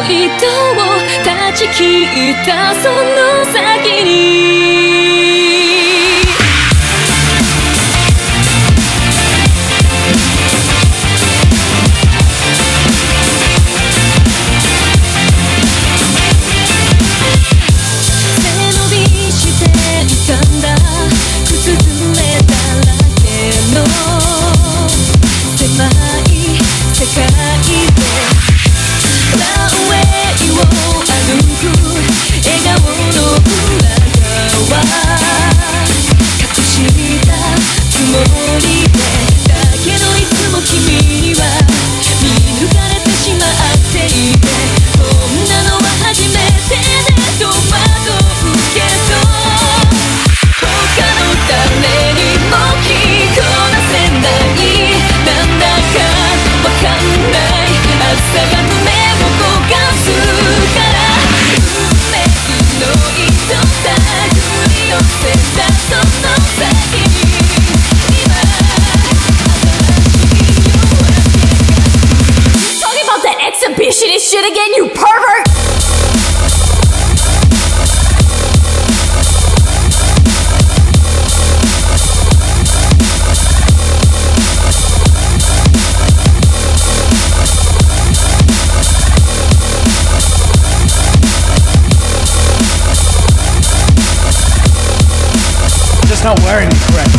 糸を断ち切ったその先に背伸びしていたんだ靴詰めだらけの狭い世界でランウェイを歩く笑顔の裏側隠したつもりでだけどいつも君には見抜かれてしまっていてこんなのは初めてで戸惑うけど他の誰にも着こなせないなんだかわかんない朝が胸を焦がすから運命の糸手繰り寄せたその先に今新しい夜明けが Talking about that exhibitionist shit again, you pervert! Not wearing the correct